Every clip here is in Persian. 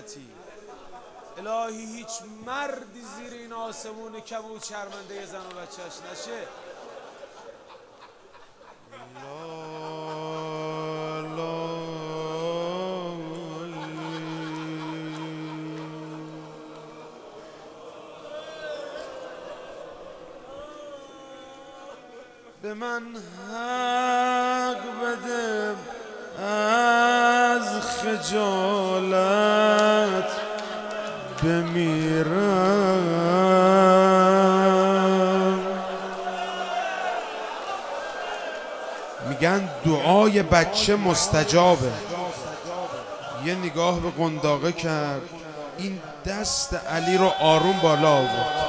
امتی. الهی هیچ مردی زیر این آسمون کبود شرمنده زن و بچهش نشه. به من حق بده از خجالت بمیرم. میگن دعای بچه مستجابه. یه نگاه به قنداقه کرد، این دست علی رو آروم بالا آورد.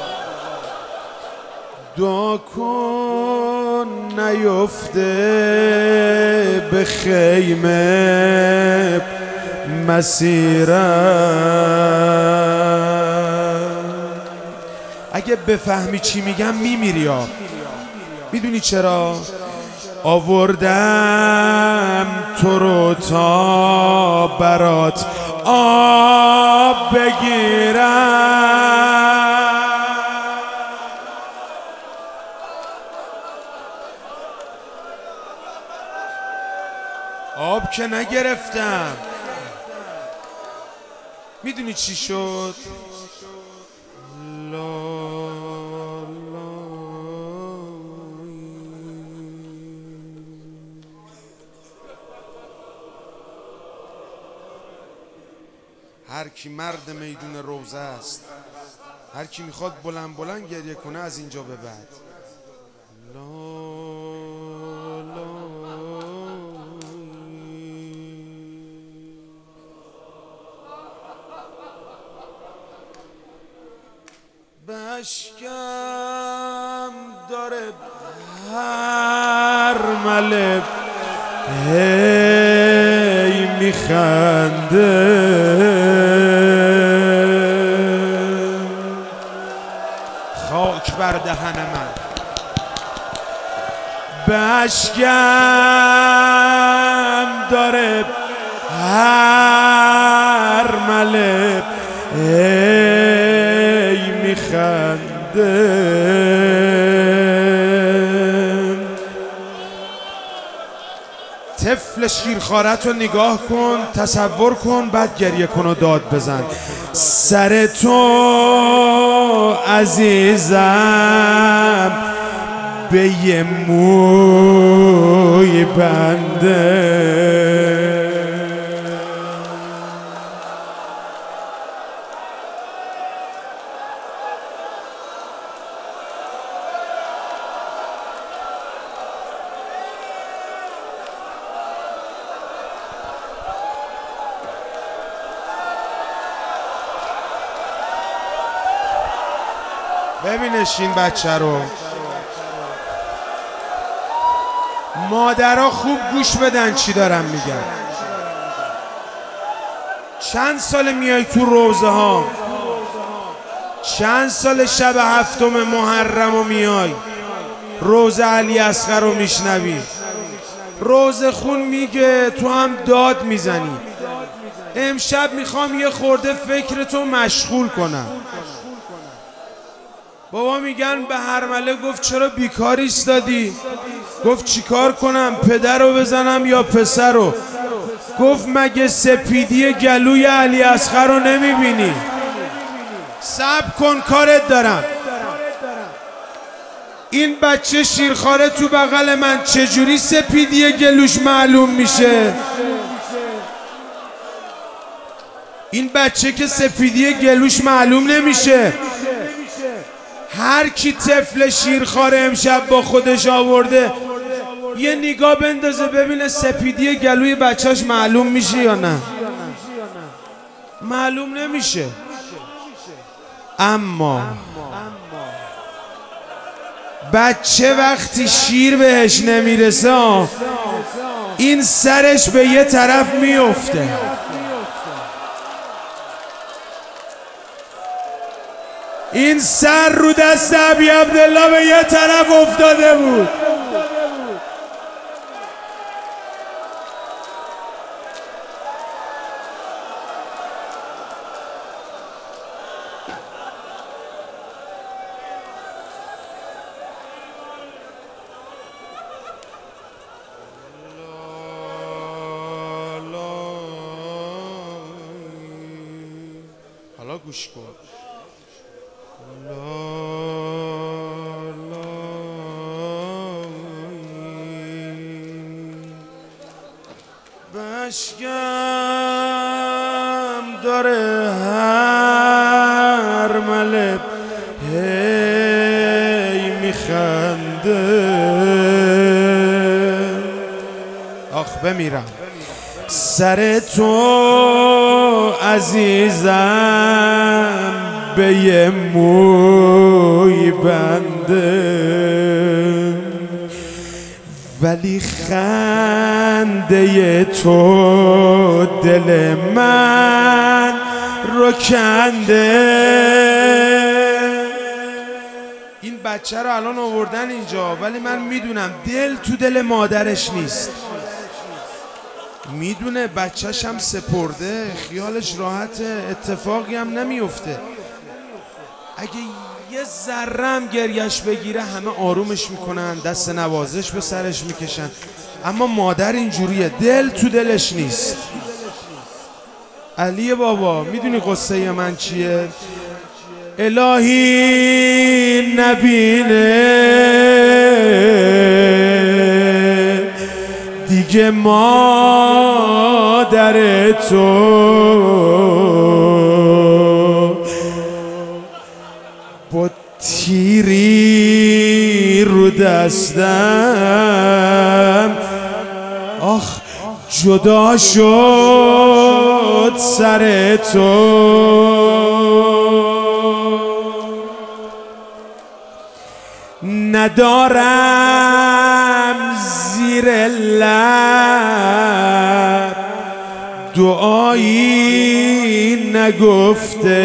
دعا کن نیفته به خیمه مسیرم. اگه بفهمی چی میگم میمیری ها. میدونی چرا؟ آوردم تو رو تا برات آب بگیرم. آب که نگرفتم. میدونی چی شد؟ هر کی مرد میدون روزه است، هر کی میخواد بلند بلند گریه کنه از اینجا به بعد بشکم داره هر ملب هی میخنده. خاک بر دهن من. بشکم داره هر ملب هی میخنده. طفل شیرخوارت رو نگاه کن، تصور کن، بعد گریه کن و داد بزن. سر تو عزیزم به یه موی بنده. ببینش این بچه رو. مادرها خوب گوش بدن چی دارم میگم. چند سال میای تو روزه ها؟ چند سال شب 7 محرم رو میای روزه علی اصغر رو میشنوی؟ روزه خون میگه تو هم داد میزنی. امشب میخوام یه خورده فکرتو مشغول کنم. بابا میگن به هرمله گفت چرا بیکار ایستادی؟ گفت چیکار کنم، پدر رو بزنم یا پسر رو؟ گفت مگه سپیدی گلوی علی اصغر رو نمیبینی؟ صبر کن کارت دارم. این بچه شیرخواره تو بغل من چجوری سپیدی گلوش معلوم میشه؟ این بچه که سپیدی گلوش معلوم نمیشه. هر کی طفل شیرخواره امشب با خودش آورده یه نگاه بندازه ببینه سپیدی گلوی بچهش معلوم میشه یا نه. معلوم نمیشه. اما بچه وقتی شیر بهش نمیرسه این سرش به یه طرف میفته. این سر رو دست ابی عبدالله به یه طرف افتاده بود. حالا گوش کن. لا لا بشکم داره هر ملب هی میخنده آخ بمیرم سر تو عزیزم به یه موی بنده ولی خنده تو دل من رو کنده. این بچه رو الان آوردن اینجا ولی من میدونم دل تو دل مادرش نیست، میدونه بچهش هم سپرده، خیالش راحته، اتفاقی هم نمیفته. اگه یه ذره هم گریش بگیره همه آرومش میکنن، دست نوازش به سرش میکشن، اما مادر اینجوریه، دل تو دلش نیست. علی بابا میدونی قصه من چیه؟ الهی نبینه دیگه مادر تو با تیری رو دستم آخ جدا شد سر تو. ندارم زیر لب دعایی نگفته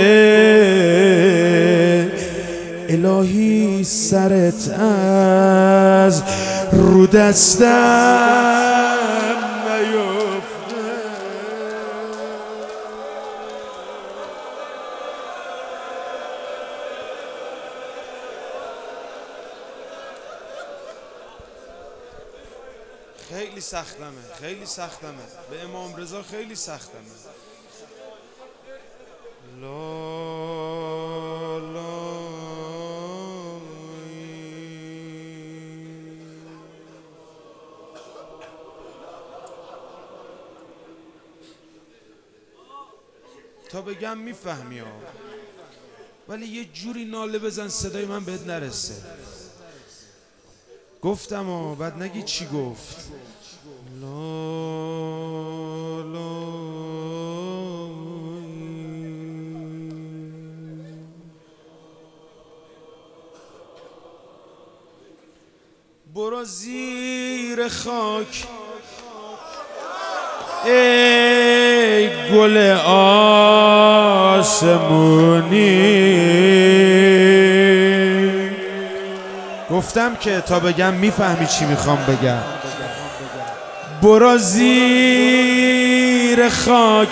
الهی سرت از رو دستم نیفته. خیلی سختمه، خیلی سختمه، به امام رضا خیلی سختمه. لا لا تا بگم میفهمی ها، ولی یه جوری ناله بزن صدای من بهت نرسه. گفتم و بعد نگی چی گفت. لا لا برو زیر خاک ای گل آسمونی. گفتم که تا بگم میفهمی چی میخوام بگم. برو زیر خاک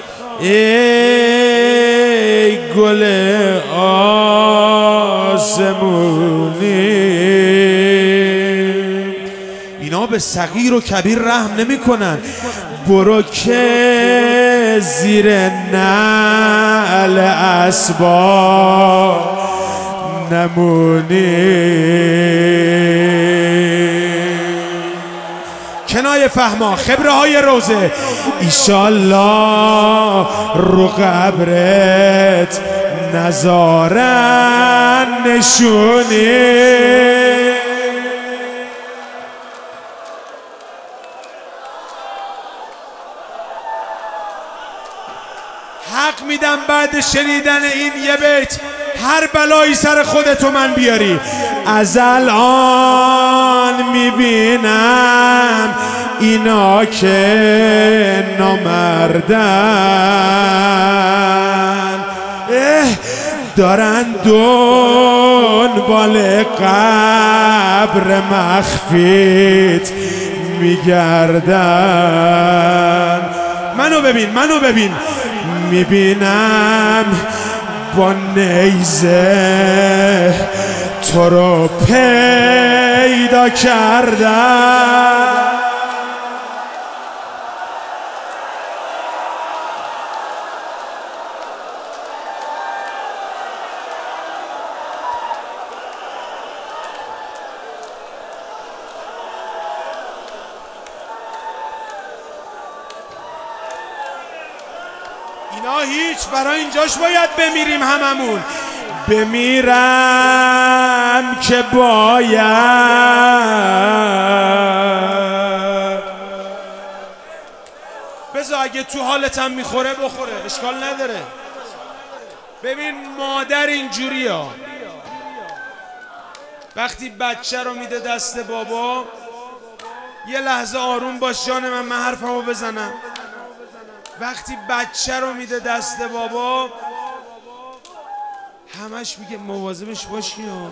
ای گل آسمونی. اینا به صغیر و کبیر رحم نمی کنن. برو که زیر نعل اسباب نمونی. کنایه فهما خبره های روزه ایشالله رو قبرت نذارن نشونی. حق میدم بعد شنیدن این یه بیت هر بلایی سر خودتو من بیاری. از الان میبینم اینا که نامردن دارن دنبال قبر مخفیت میگردن. منو ببین، منو ببین، میبینم با نیزه تو رو پیدا کردم. لا هیچ، برای اینجاش باید بمیریم هممون. بمیرم که باید. بذار اگه تو حالتم میخوره بخوره، اشکال نداره. ببین مادر اینجوری ها، وقتی بچه رو میده دست بابا، یه لحظه آروم باش جان من حرفمو بزنم. وقتی بچه رو میده دست بابا همش میگه مواظبش باشی ها.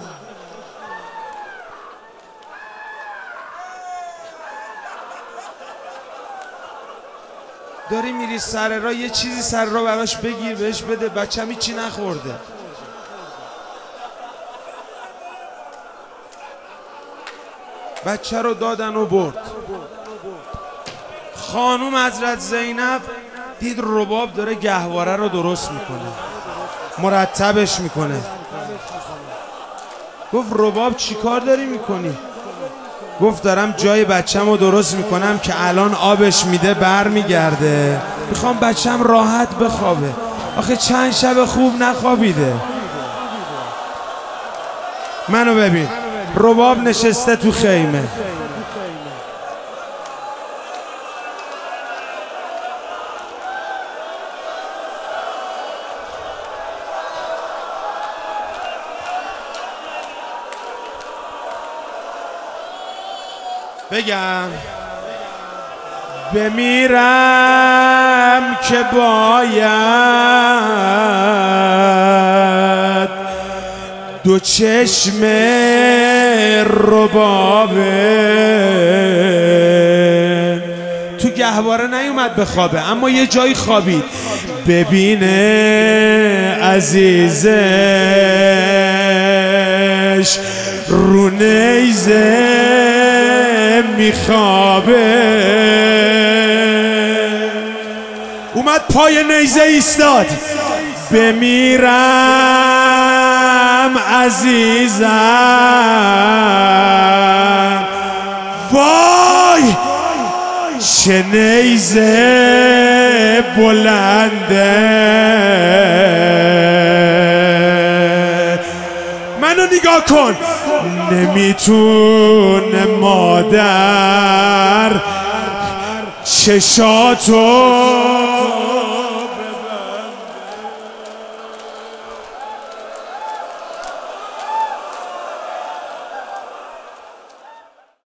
داری میری سر راه، یه چیزی سر راه براش بگیر بهش بده، بچه‌م هیچی نخورده. بچه رو دادن و برد. خانوم حضرت زینب دید رباب داره گهواره رو درست میکنه، مرتبش میکنه. گفت رباب چی کار داری میکنی؟ گفت دارم جای بچم رو درست میکنم که الان آبش میده بر میگرده، میخوام بچم راحت بخوابه، آخه چند شب خوب نخوابیده. منو ببین، رباب نشسته تو خیمه، بگم بمیرم که باید، دو چشم ربابه. تو گهواره نیومد بخوابه اما یه جایی خوابید. ببینه عزیزش رو نیزه میخوابه. اومد پای نیزه ایستاد. بمیرم عزیزم، وای چه نیزه بلنده. منو نگاه کن، نمیتونه مادر چشاتو